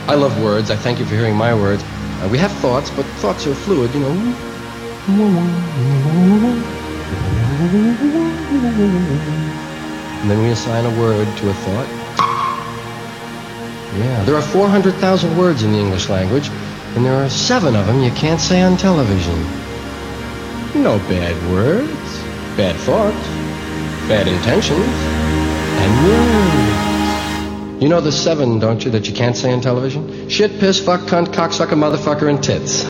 I love words. I thank you for hearing my words. We have thoughts, but thoughts are fluid, you know. And then we assign a word to a thought. Yeah, there are 400,000 words in the English language, and there are 7 of them you can't say on television. No bad words, bad thoughts, bad intentions, and words. You know the 7, don't you, that you can't say on television? Shit, piss, fuck, cunt, cocksucker, motherfucker, and tits.